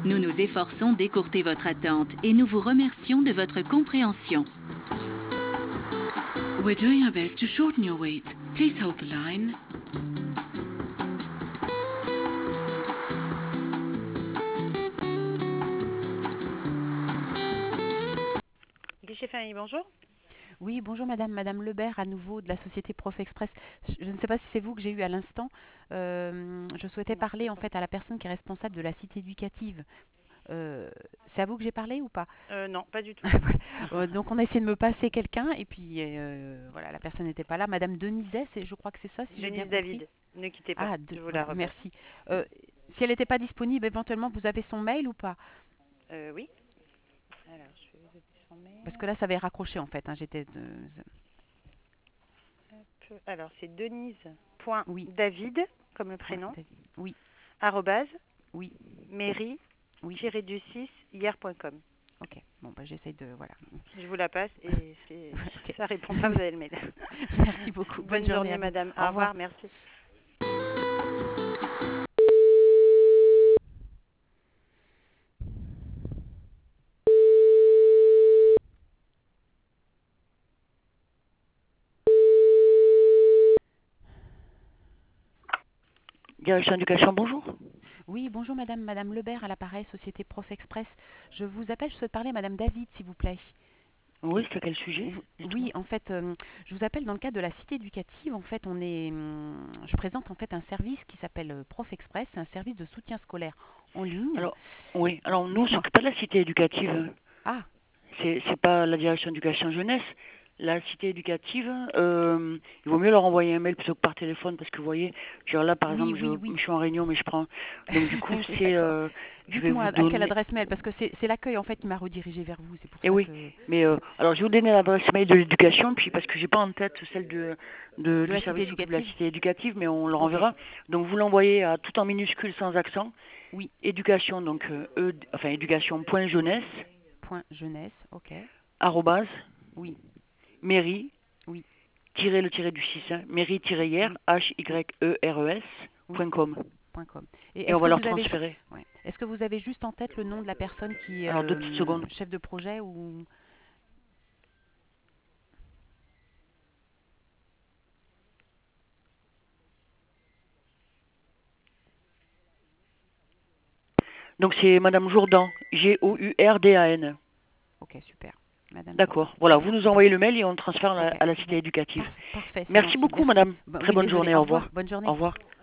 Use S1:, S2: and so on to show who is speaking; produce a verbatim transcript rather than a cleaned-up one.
S1: Nous nous efforçons d'écourter votre attente et nous vous remercions de votre compréhension.
S2: We're doing our best to shorten your wait. Please hold the line.
S3: Guichet Famille, bonjour.
S4: Oui, bonjour madame, madame Lebert à nouveau de la société Prof Express. Je je ne sais pas si c'est vous que j'ai eu à l'instant. Euh, je souhaitais
S3: Non,
S4: parler
S3: c'est
S4: en
S3: pas.
S4: fait à la personne qui est responsable de la cité éducative. Euh, c'est à vous que j'ai parlé ou pas?
S3: Euh, non, pas du tout.
S4: Euh, Donc on a essayé de me passer quelqu'un et puis euh, voilà, la personne n'était pas là. Madame Denizet, c'est- je crois que c'est ça, si j'ai bien
S3: Denise
S4: compris.
S3: David, ne quittez pas,
S4: Ah, de-
S3: je vous la
S4: voilà,
S3: repasse.
S4: merci. Euh, si elle n'était pas disponible, éventuellement vous avez son mail ou pas?
S3: Euh, oui. Alors, je vais vous donner son
S4: Parce
S3: mail.
S4: que là, ça avait raccroché en fait, hein, j'étais. de-
S3: Hop. Alors, c'est
S4: Oui,
S3: denise.david, comme le
S4: point
S3: prénom,
S4: David. Oui,
S3: arrobase,
S4: oui, oui.
S3: mairie-du-six hier.com.
S4: Ok. Bon, bah j'essaye de voilà.
S3: Je vous la passe et si
S4: Ok.
S3: ça répond pas, vous avez le mail.
S4: Merci beaucoup. Bonne
S3: Bonne
S4: journée
S3: journée,
S4: à vous.
S3: madame.
S4: Au
S3: Au
S4: revoir.
S3: revoir, merci.
S5: Direction éducation, bonjour.
S4: Oui, bonjour madame, madame Lebert à l'appareil, société Prof Express. Je vous appelle, je souhaite parler à madame David, s'il vous plaît.
S5: Oui, c'est à quel sujet,
S4: Ou-
S5: dites-moi.
S4: Oui, en fait, euh, je vous appelle dans le cadre de la cité éducative. En fait, on est, hum, je présente en fait un service qui s'appelle euh, Prof Express, c'est un service de soutien scolaire en ligne.
S5: Alors, oui, alors nous, on
S4: Dites-moi.
S5: s'occupe pas de la cité éducative.
S4: Ah,
S5: C'est, c'est pas la direction éducation jeunesse. La cité éducative, euh, il vaut mieux leur envoyer un mail plutôt que par téléphone parce que vous voyez, genre là par
S4: oui,
S5: exemple,
S4: oui,
S5: je,
S4: oui.
S5: je suis en réunion mais je prends. Donc du coup, c'est,
S4: D'accord.
S5: euh, je vais
S4: Dites-moi
S5: vous
S4: à quelle
S5: donner.
S4: adresse mail, parce que c'est c'est l'accueil en fait qui m'a redirigé vers vous. C'est pour
S5: Eh
S4: ça
S5: oui,
S4: que
S5: mais euh, alors je vais vous donner l'adresse mail de l'éducation, puis parce que j'ai pas en tête celle de, de-
S4: de
S5: du
S4: la cité
S5: service qui s'occupe de la
S4: éducative.
S5: cité éducative, mais on leur
S4: Ok.
S5: enverra. Donc vous l'envoyez à tout en minuscule sans accent.
S4: Oui.
S5: Éducation, donc euh, e, enfin éducation.jeunesse,
S4: Point jeunesse. Ok.
S5: arrobase,
S4: Oui.
S5: mairie,
S4: Oui.
S5: tiré le tiré du six, hein, mairie-hier,
S4: Oui. Oui.
S5: H-Y-E-R-E-S,
S4: Oui.
S5: point com.
S4: Point com. Et
S5: Et on
S4: est-ce
S5: va
S4: que
S5: leur
S4: vous avez, ju-
S5: transférer.
S4: ouais. Est-ce que vous avez juste en tête le nom de la personne qui est
S5: Alors deux petites
S4: euh,
S5: secondes.
S4: chef de projet ou
S5: Donc c'est Madame Jourdan, G-O-U-R-D-A-N.
S4: Ok, super. Madame Jourdain.
S5: D'accord. Voilà,
S4: Très
S5: vous
S4: bien.
S5: nous envoyez le mail et on le transfère à la,
S4: Ok.
S5: à la
S4: Bon.
S5: cité éducative.
S4: Par- parfait, c'est
S5: Merci
S4: gentil.
S5: beaucoup,
S4: Merci.
S5: Madame.
S4: Bah
S5: Très
S4: oui,
S5: bonne
S4: désolé.
S5: journée.
S4: Au
S5: Au
S4: revoir.
S5: revoir.
S4: Bonne
S5: Au
S4: journée.
S5: revoir.